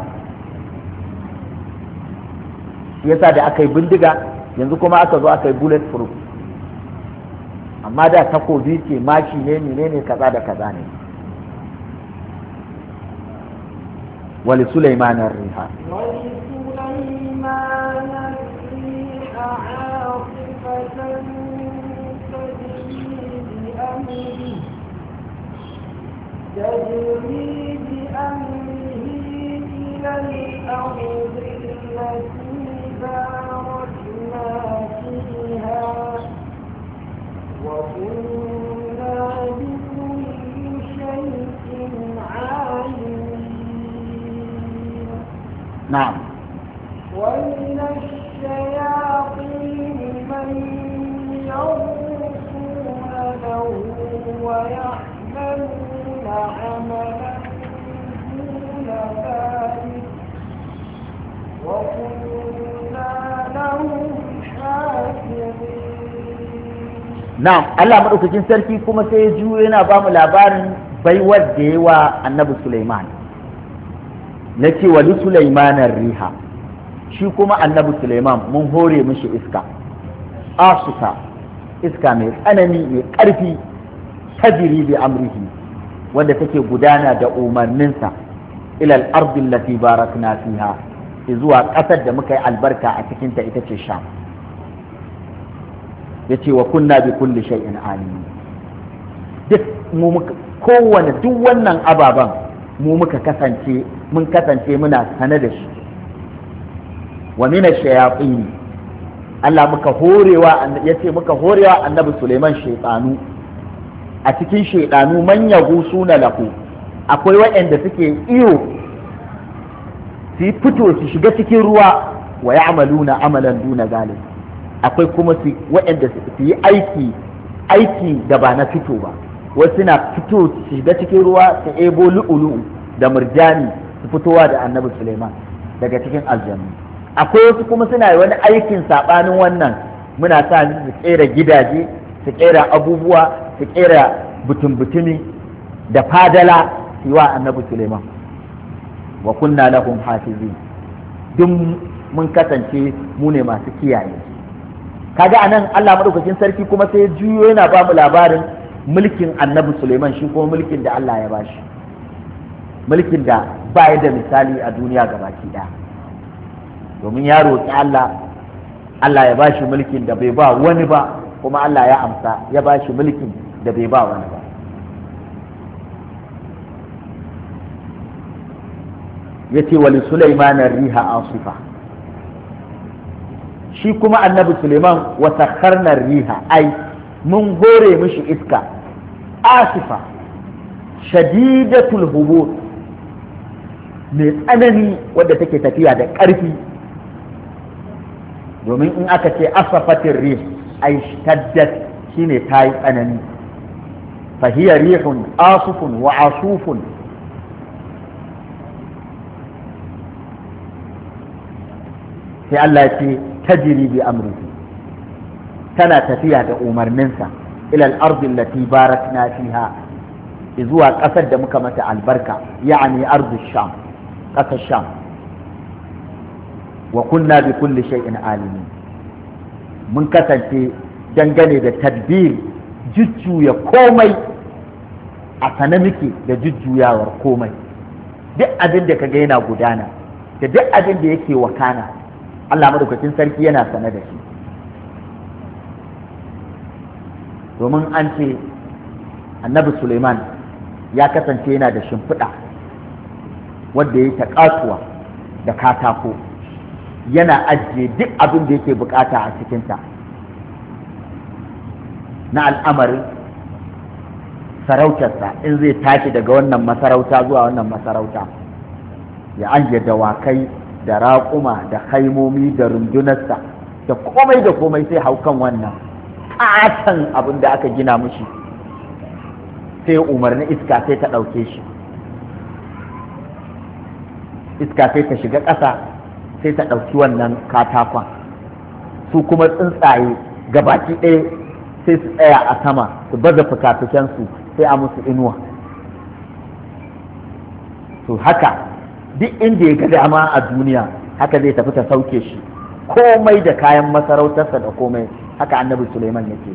yasa da aka yi bindiga yanzu kuma aka zo aka yi bullet proof amma da takobi ce mashi ne menene kaza da kaza ne wali Sulaiman ar-riha تجري بأمره إلى الأرض التي باركنا فيها وكنا بكل شيء عالمين. نعم. ومن الشياطين من يغوصون له ويحملون عملا دون ذلك وكنا لهم حافظين. na'am Allah madaukakin sarki kuma sai ya juyo yana ba mu labarin baiwar da yawa annabi Sulaiman na ce wa Sulaiman riha shi kuma annabi Sulaiman mun hore mishi iska asuka iska mai tsanani mai ƙarfi tajiri bi amrihi wanda take gudana da umarninsa ilal ardi allati barakna fiha zuwa ƙasar da muka yi albarka a cikin ta ita ce Sham yace wa kunna bi kulli shay'in alimin duk mu muka kowane duk wannan ababan mu muka kasance mun kasance muna sane da shi wa min ash-shayatin Allah muka horewa yace muka horewa annabi Suleiman shaytanu a cikin shaytanu man suna lahu akwai waɗanda suke iyo su fito su shiga cikin ruwa wa ya'maluna amalan duna zalik akwai kuma su waɗanda su yi aiki aiki da ba na fito ba wasu na fito su shiga cikin ruwa su ebo lu'ulu'u da murjani su fitowa da annabi Suleiman daga cikin aljannu akwai wasu kuma suna yi wani aikin saɓanin wannan muna sa su kera gidaje su kera abubuwa su kera butun-butumi da fadala su yi wa annabi Suleiman wa kunna lahum hafizin duk mun kasance mu ne masu kiyaye. Kaga anan Allah madaukakin sarki kuma sai juyo yana ba mu labarin mulkin Annabi Suleiman, shi kuma mulkin da Allah ya bashi, mulkin da ba ya da misali a duniya gabaki ɗaya, domin ya roƙi Allah Allah ya bashi mulkin da bai ba wani ba, kuma Allah ya amsa ya bashi mulkin da bai ba wani ba. yace wa li Sulaiman riha asifa, shi kuma Annabi Suleiman wa sakharna riha, ai mun hore mishi iska asifa shadidatul hubut, mai tsanani wadda take tafiya da ƙarfi, domin in aka ce asafatin rih ai shtaddat shine ta yi tsanani, fahiya rihun asufun wa asufun, sai Allah ya ce tajri bi amrihi, tana tafiya da umarninsa ila al-ardi allati barakna fiha, zuwa ƙasar da muka mata albarka, ya'ani ardu sham, ƙasar sham. wa kunna bi kulli shay'in alimin, mun kasance dangane da tadbir jujjuya komai a sane muke da jujjuyawar komai, duk abin da kaga yana gudana da duk abin da yake wakana Allah madaukakin sarki yana sane da shi. Domin an ce Annabi Suleiman ya kasance yana da shimfiɗa wadda ya yi ta kasuwa da katako, yana ajiye duk abin da yake bukata a cikinta na al'amarin sarautarsa. In zai tashi daga wannan masarauta zuwa wannan masarauta, ya ajiye dawakai da raƙuma da haimomi da rundunarsa da komai da komai, sai haukan wannan ƙaton abin da aka gina mushi, sai umarni iska sai ta ɗauke shi, iska sai ta shiga ƙasa sai ta ɗauki wannan katakon, su kuma tsuntsaye gabaki ɗaya sai su tsaya a sama su baza fuka-fukensu sai a musu inuwa. to haka duk inda ya ga dama a duniya haka zai tafi ta sauke shi, komai da kayan masarautarsa da komai, haka Annabi Suleiman yake.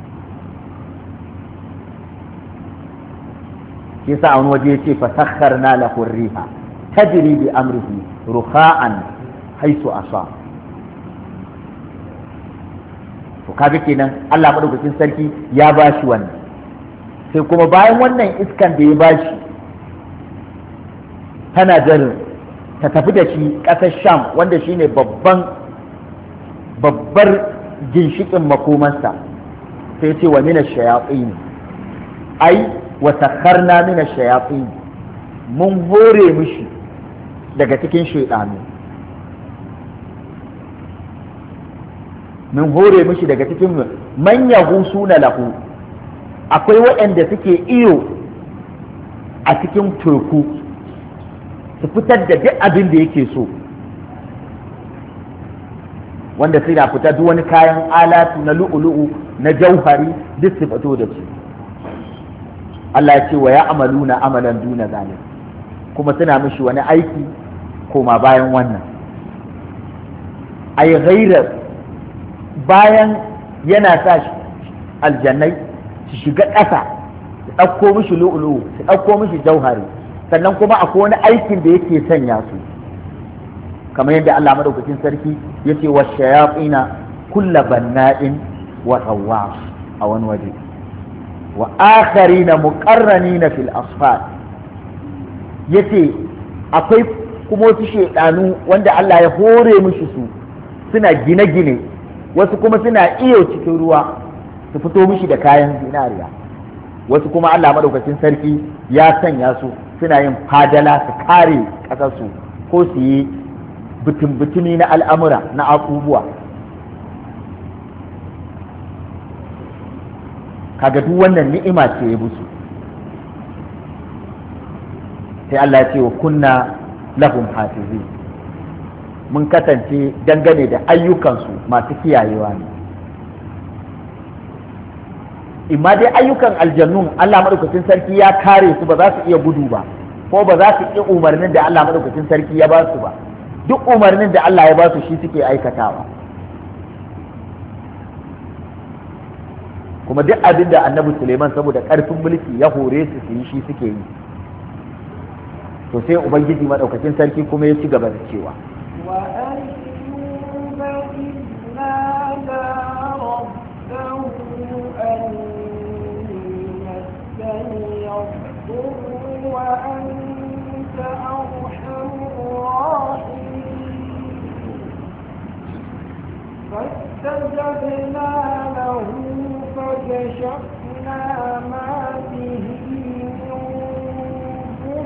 shi sa wani waje yace fa sakharna lahu riha tajri bi amrihi rukha'an haisu asa. to kaga kenan Allah madaukakin sarki ya bashi wannan, sai kuma bayan wannan iskan da ya bashi tana jarin ta tafi da shi ƙasar Sham, wanda shine babban babbar ginshikin makomansa, sai ce wa mina shayatin, ai wa sakharna mina shayatin, mun hore mishi daga cikin shaidanu, mun hore mishi daga cikin man yahusuna lahu, akwai waɗanda suke iyo a cikin teku su fitar da duk abin da yake so, wanda suna fita duk wani kayan alatu na lu'ulu'u na jauhari duk su fito da su. Allah ya ce wa ya amalu na amalan duna zalim, kuma suna mishi wani aiki koma bayan wannan, ai ghairar bayan yana sa aljannai su shiga ƙasa su ɗauko mishi lu'ulu'u su ɗauko mishi jauhari, sannan kuma akwai wani aikin da yake sanya su, kamar yadda Allah madaukakin sarki yace wa shayatina kulla banna'in wa ghawwas a wani waje, wa akharina muqarranina fil asfar, yace akwai kuma wasu shedanu wanda Allah ya hore mushi su, suna gine-gine, wasu kuma suna iyo cikin ruwa su fito mishi da kayan zinariya, wasu kuma Allah madaukakin sarki ya sanya su suna yin fadala su kare ƙasarsu ko su yi butun-butuni na al'amura na abubuwa. kaga duk wannan ni'ima ce ya busu, sai Allah ya ce wa kunna lahum hafizi, mun kasance dangane da ayyukansu masu kiyayewa ne. imma dai ayyukan aljannun Allah madaukakin sarki ya kare su, ba za su iya gudu ba ko ba za su ƙi umarnin da Allah madaukakin sarki ya ba su ba, duk umarnin da Allah ya ba su shi suke aikatawa. kuma duk abin da annabi Suleiman saboda ƙarfin mulki ya hore su su yi shi suke yi. to sai ubangiji madaukakin sarki kuma ya ci gaba da cewa فاستجبنا له فكشفنا ما به من ضر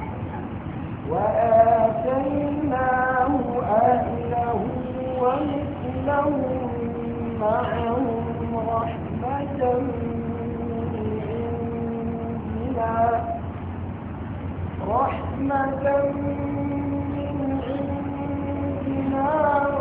وآتيناه أهله ومثلهم معهم رحمة من عندنا رحمة من عندنا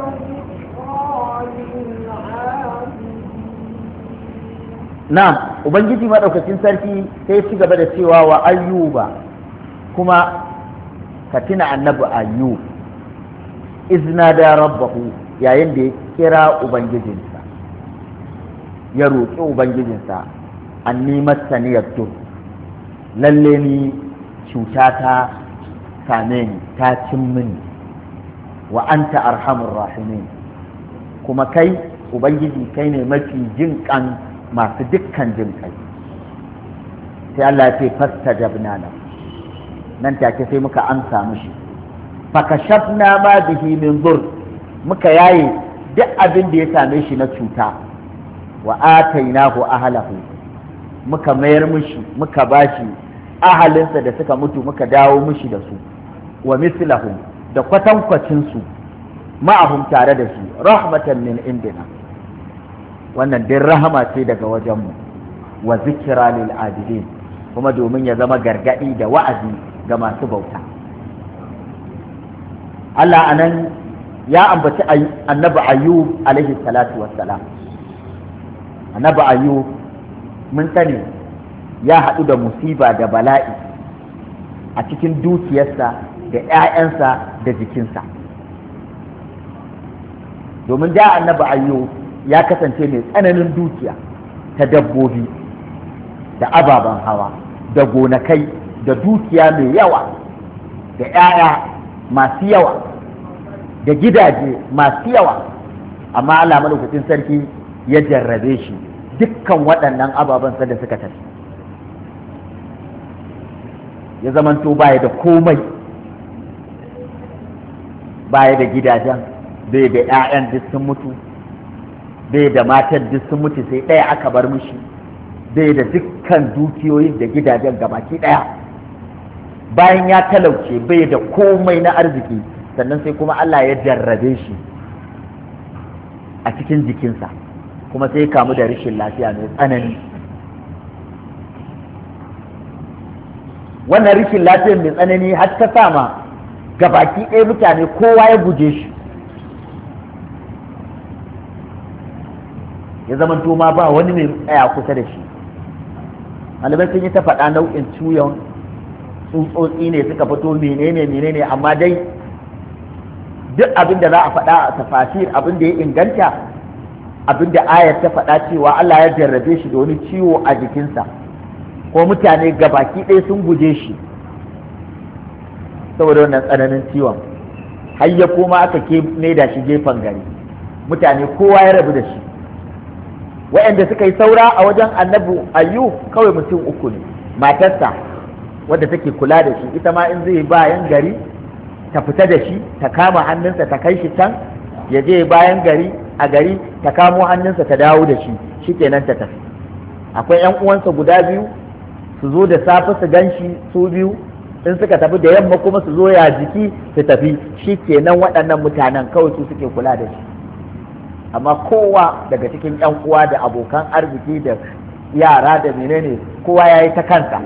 Na'am, Ubangiji maɗaukacin sarki sai ci gaba da cewa wa ayyuba kuma ka tuna annabi ayyub izna da rabbahu yayin da ya kira Ubangijinsa ya roƙi Ubangijinsa anni masaniyar dur lalle ni cuta ta same ni ta cin mini wa anta arhamur rahimin kuma kai Ubangiji kai ne mafi jin kan masu dukkan jin kai. Sai Allah ya ce fastajabna lahu nan take sai muka amsa mushi fakashafna ma bihi min dur muka yaye duk abin da ya same shi na cuta wa atainahu ahlahu muka mayar mushi muka bashi ahalinsa da suka mutu muka dawo mushi da su wa mislahum da kwatankwacin su ma'ahum tare da shi rahmatan min indina wannan din rahama ce daga wajenmu wa zikira lil abidin kuma domin ya zama gargadi da wa'azi ga masu bauta. Allah anan ya ambaci annabi ayyub alaihi salatu wassalam. Annabi ayyub mun sani ya haɗu da musiba da bala'i a cikin dukiyarsa da 'ya'yansa da jikinsa, domin da annabi ayyub ya kasance mai tsananin dukiya ta dabbobi da ababen hawa da gonakai da dukiya mai yawa da 'ya'ya masu yawa da gidaje masu yawa, amma Allah madaukakin sarki ya jarrabe shi dukkan waɗannan ababen sa da suka tafi ya zamanto baya da komai, baya da gidajen, bai da 'ya'yan duk sun mutu, bai da matan duk sun mutu sai ɗaya aka bar mishi, bai da dukkan dukiyoyin da gidajen gabaki ɗaya, bayan ya talauce bai da komai na arziki, sannan sai kuma Allah ya jarrabe shi a cikin jikinsa kuma sai ya kamu da rashin lafiya mai tsanani. Wannan rashin lafiyar mai tsanani har ta sama gabaki ɗaya mutane kowa ya guje shi, ya zamanto ma ba wani mai tsaya kusa da shi. Malamai sun yi ta faɗa nau'in ciwon tsutsotsi ne suka fito menene menene, amma dai duk abin da za a faɗa a tafasir abin da ya inganta abin da ayar ta faɗa cewa Allah ya jarrabe shi da wani ciwo a jikinsa ko mutane gabaki ɗaya sun guje shi saboda wannan tsananin ciwon, har ya koma aka ke da shi gefen gari, mutane kowa ya rabu da shi. Waɗanda suka yi saura a wajen annabi ayyub kawai mutum uku ne, matarsa wadda take kula da shi, ita ma in zai bayan gari ta fita da shi ta kama hannunsa ta kai shi can ya je bayan gari a gari ta kamo hannunsa ta dawo da shi shikenan ta tafi. Akwai yan uwansa guda biyu su zo da safe su gan shi su biyu, in suka tafi da yamma kuma su zo ya jiki su tafi, shikenan waɗannan mutanen kawai su suke kula da shi. Amma kowa daga cikin yan uwa da abokan arziki da yara da menene kowa ya yi ta kansa.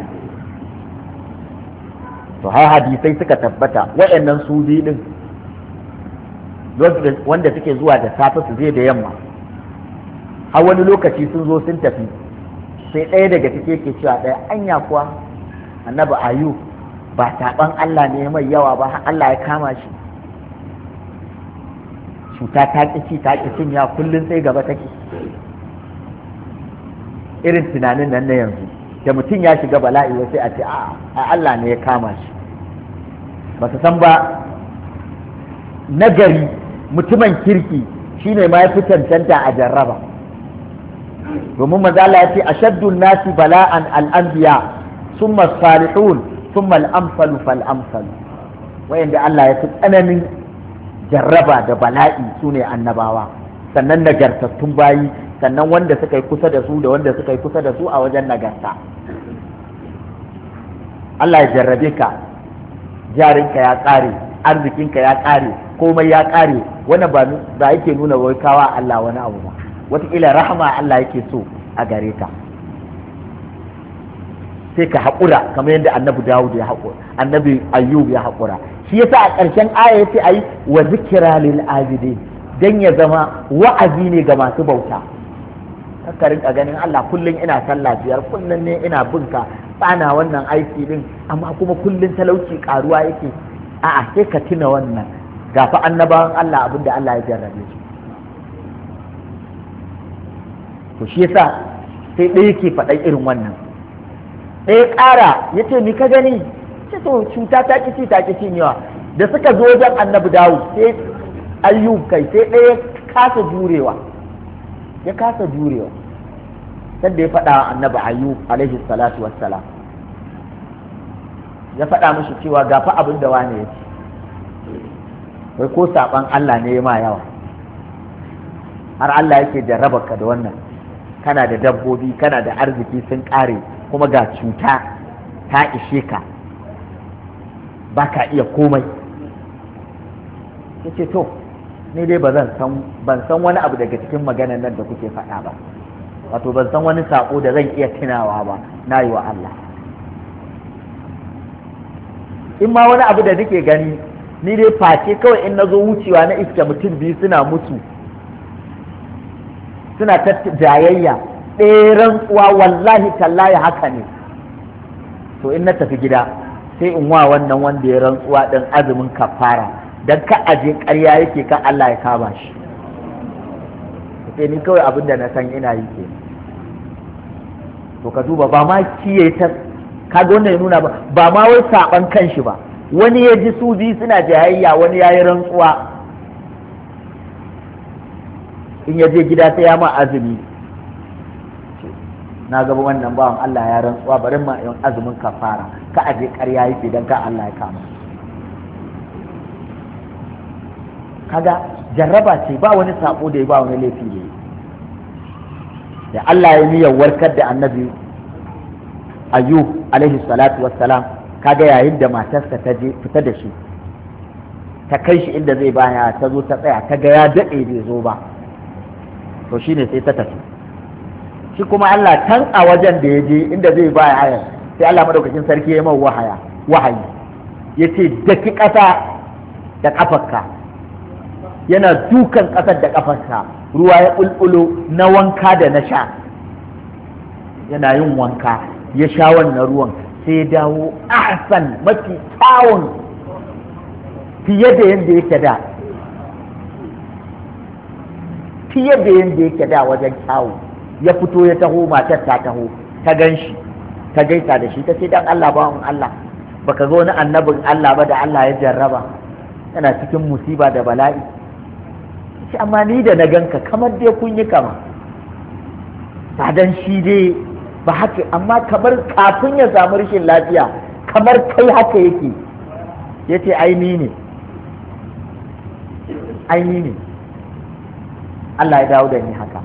To har hadisai suka tabbata waɗannan su biyu din wanda suke zuwa da safe su zai da yamma, har wani lokaci sun zo sun tafi sai ɗaya daga cike ke cewa ɗaya anya kuwa annabi ayu ba saban Allah ne mai yawa ba Allah ya kama shi, cuta ta ƙi ta ƙi cinya kullum sai gaba take. Irin tunanin nan na yanzu da mutum ya shiga bala'i sai a ce a Allah ne ya kama shi, ba su san ba nagari mutumin kirki shine ma ya fi cancanta a jarraba. domin manzo Allah ya ce ashaddun nasi bala'an al-anbiya summa salihun summa al-amsalu fal amsalu, wayanda Allah ya fi tsananin jarraba da bala'i sune annabawa, sannan nagartattun bayi, sannan wanda suka yi kusa da su da wanda suka yi kusa da su a wajen nagarta. Allah ya jarrabe ka, jarinka ya ƙare, arzikinka ya ƙare, komai ya ƙare, wannan ba ba yake nuna wai kawa Allah wani abu ba, wataƙila rahama Allah yake so a gare ka, sai ka haƙura kamar yadda annabi Dawud ya haƙura, annabi Ayyub ya haƙura. Shi yasa a ƙarshen aya yace ayi wa zikra lil abidin, dan ya zama wa'azi ne ga masu bauta. Ka rinka ganin Allah kullum ina sallah biyar, kullum ne ina binka, tsana wannan aiki din, amma kuma kullum talauci karuwa yake. A'a, sai ka tuna wannan gafa annabawan Allah abinda Allah ya jarrabe su. To shi yasa sai ɗaya yake faɗan irin wannan, ɗaya ƙara ya ce ni ka gani, ce to cuta ta kici ta kici yawa. Da suka zo wajen annabi Dawud sai Ayyub kai sai ɗaya kasa jurewa, ya kasa jurewa sanda ya faɗa annabi Ayyub alaihi salatu wassalam, ya faɗa mishi cewa gafa abin da wane ya ce, wai ko saɓan Allah ne ma yawa har Allah yake jarraba ka da wannan, kana da dabbobi kana da arziki sun ƙare kuma ga cuta ta ishe ka ba ka iya komai. Ya ce to ni dai ba zan san ban san wani abu daga cikin maganan nan da kuke faɗa ba, wato ban san wani saƙo da zan iya tunawa ba na yi wa Allah. In ma wani abu da nake gani ni dai face kawai in na zo wucewa na iska mutum biyu suna mutu suna ta jayayya, ɗaya rantsuwa wallahi tallahi haka ne, to in na tafi gida sai in wa wannan wanda ya rantsuwa ɗin azumin kafara don ka aje ƙarya yake kan Allah ya kama shi. Sai ni kawai abin da na san ina yi ke. To ka duba ba ma kiyaye ta, kaga wannan ya nuna ba ba ma wai saban kanshi ba, wani ya ji su biyu suna jayayya, wani ya yi rantsuwa, in ya je gida sai ya ma azumi, na gaba wannan bawan Allah ya rantsuwa bari ma yin azumin kafara ka aje ƙarya yake don ka Allah ya kama. Kaga jarraba ce, ba wani sabo da ya ba wani laifi ne. Da Allah ya niyyar warkar da annabi Ayyub alaihi salatu wassalam, kaga yayin da matarsa ta je fita da shi ta kai shi inda zai baya, ta zo ta tsaya ta ga ya daɗe bai zo ba, to shine sai ta tafi. Shi kuma Allah tan a wajen da ya je inda zai baya haya, sai Allah madaukakin sarki ya mai wahaya wahayi yace daki ƙasa da ƙafarka, yana dukan ƙasar da ƙafarsa ruwa ya bulbulo na wanka da na sha, yana yin wanka ya sha wannan ruwan sai ya dawo ahsan mafi kyawun fiye da yadda yake da fiye da yadda yake da wajen kyawu. Ya fito ya taho, matar ta taho ta gan shi ta gaita da shi, ta ce dan Allah bawan Allah baka ga wani annabin Allah ba da Allah ya jarraba yana cikin musiba da bala'i. Ce amma ni da na ganka kamar dai kun yi kama, ba dan shi dai ba haka, amma kamar kafin ya samu rashin lafiya kamar kai haka yake. Ya ce aini ne aini ne Allah ya dawo da ni haka.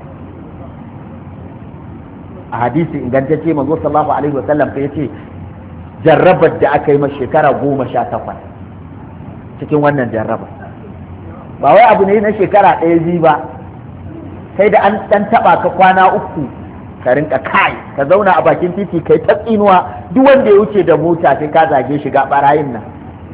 A hadisi ingantacce manzo sallallahu alaihi wasallam sai yace jarrabar da aka yi ma shekara goma sha takwas cikin wannan jarraba ba wai abu ne na shekara ɗaya biyu ba, sai da an ɗan taɓa ka kwana uku ka rinka kai ka zauna a bakin titi kai ta tsinuwa, duk wanda ya wuce da mota sai ka zage shi ga barayin nan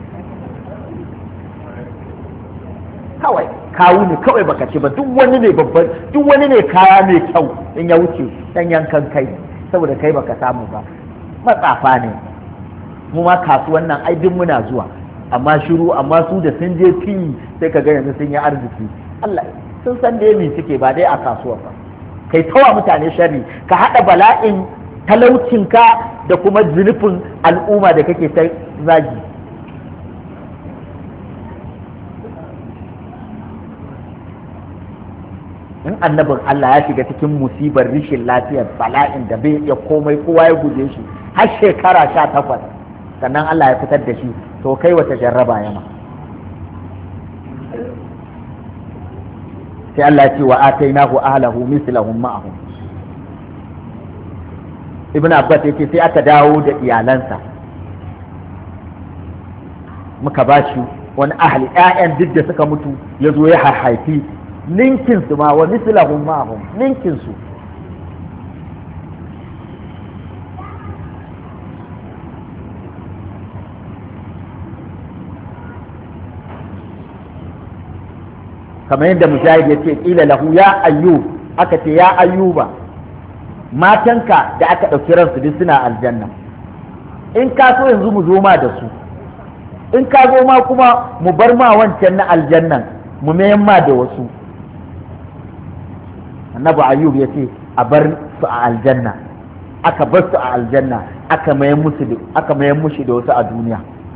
kawai kawu ne kawai baka ce ba, duk wani ne babban, duk wani ne kaya mai kyau in ya wuce dan yankan kai saboda kai baka samu ba, matsafa ne mu ma kasuwan nan ai duk muna zuwa amma shiru, amma su da sun je fi sai ka ga yanzu sun yi arziki. Allah sun san dai me suke ba dai a kasuwa ba. Kai tawa mutane sharri, ka haɗa bala'in talaucinka da kuma zunufin al'umma da kake ta zagi. In annabin Allah ya shiga cikin musibar rishin lafiyar bala'in da bai iya komai, kowa ya guje shi har shekara sha takwas sannan Allah ya fitar da shi, to kai wata jarraba yama. sai Allah ya ce wa atainahu ahlahu mislahum ma'ahum. Ibn Abbas yake sai aka dawo da iyalansa muka ba shi wani ahli, ƴaƴan duk da suka mutu ya zo ya haifi ninkin su ma wa mislahum ma'ahum, ninkin su. kamar yadda mujahid ya ce ƙila lahu ya ayyub, aka ce ya ayyuba matanka da aka ɗauki ransu duk suna aljanna, in ka so yanzu mu zo ma da su, in ka zo ma kuma mu bar ma wancan na aljannan mu mayan ma da wasu. annabi ayyub ya ce a bar su a aljanna, aka bar su a aljanna aka mayan musu aka mayan mushi da wasu a duniya.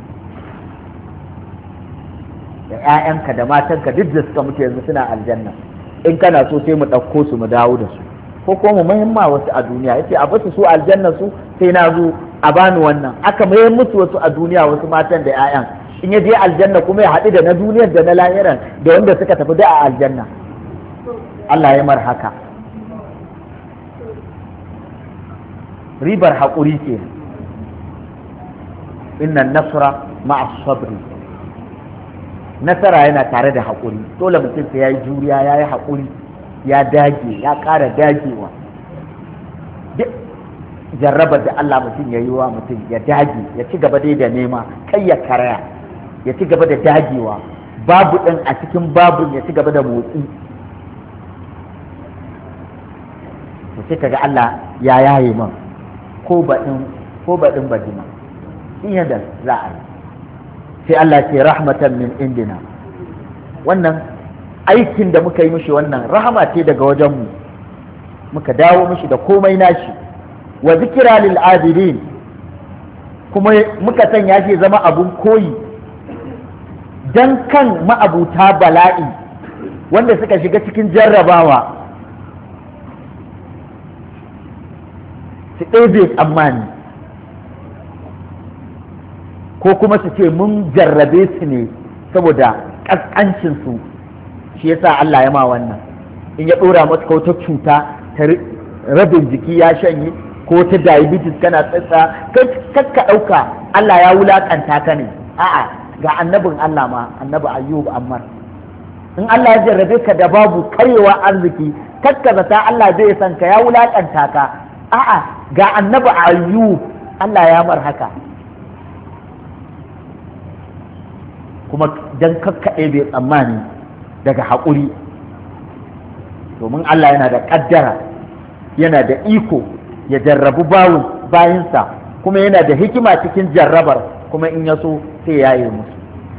da ƴaƴanka da matanka duk da suka mutu yanzu suna aljanna, in kana so sai mu ɗauko su mu dawo da su, ko kuma mu mahimma wasu a duniya. yace a basu su aljanna su, sai na zo a bani wannan. aka mayar musu wasu a duniya, wasu matan da ƴaƴan, in ya je aljanna kuma ya haɗu da na duniyar da na lahiran da wanda suka tafi da a aljanna. Allah ya mar haka. ribar haƙuri ke, inna nasra ma'a sabri, nasara yana tare da haƙuri. dole mutum sai ya yi juriya, ya yi haƙuri, ya dage, ya ƙara dagewa. duk jarrabar da Allah mutum ya yi wa mutum ya dage, ya ci gaba dai da nema, kai ya karaya, ya ci gaba da dagewa, babu ɗin a cikin babun ya ci gaba da motsi. to sai kaga Allah ya yaye man ko baɗin ko baɗin badima in yadda za a yi. sai Allah ce rahmatan min indina, wannan aikin da muka yi mishi wannan rahama ce daga wajenmu, muka dawo mishi da komai nashi. wa zikira lil abidin, kuma muka sanya shi zama abun koyi dan kan ma'abuta bala'i wanda suka shiga cikin jarrabawa su ɗebe tsammani, ko kuma su ce mun jarrabe su ne saboda ƙasƙancinsu, shi yasa Allah ya ma wannan. in ya ɗora masa ko ta cuta ta rabin jiki ya shanye, ko ta diabetes kana tsatsa, kai ka ɗauka Allah ya wulaƙanta ka ne. a'a, ga annabin Allah ma, annabi Ayyub Ammar, in Allah ya jarrabe ka da babu karyewa arziki, kakka zata Allah zai san ka, ya wulaƙanta ka. a'a, ga annabi Ayyub Allah ya mar haka, kuma dan kakkaɗe bai tsammani daga haƙuri, domin Allah yana da ƙaddara, yana da iko ya jarrabu bawun bayinsa, kuma yana da hikima cikin jarrabar, kuma in ya so sai ya yi musu.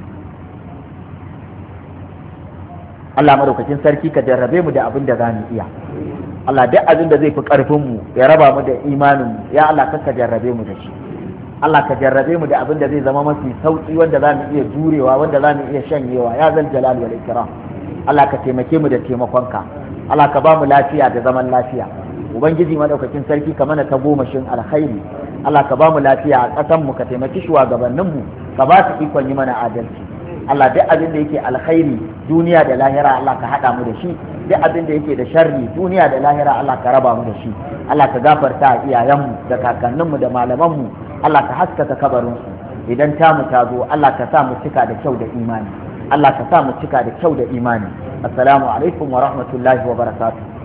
Allah madaukakin sarki ka jarrabe mu da abin da za mu iya. Allah duk abin da zai fi ƙarfin mu ya raba mu da imanin mu, ya Allah ka jarrabe mu da shi. Allah ka jarrabe mu da abin da zai zama mafi sauki, wanda za mu iya jurewa, wanda za mu iya shanyewa, ya zal jalal wal ikram. Allah ka taimake mu da taimakonka, Allah ka ba mu lafiya da zaman lafiya. Ubangiji madaukakin sarki ka mana ta gomashin alkhairi, Allah ka ba mu lafiya a ƙasan mu, ka taimaki shugabannin mu, ka ba su ikon yi mana adalci. Allah duk abin da yake alkhairi duniya da lahira Allah ka haɗa mu da shi, duk abin da yake da sharri duniya da lahira Allah ka raba mu da shi. Allah ka gafarta a iyayenmu da kakanninmu da malamanmu, Allah ka haskaka kabarinsu. idan ta mu ta zo Allah ka sa mu cika da kyau da imani, Allah ka sa mu cika da kyau da imani. Assalamu alaikum wa rahmatullahi wa barakatuh.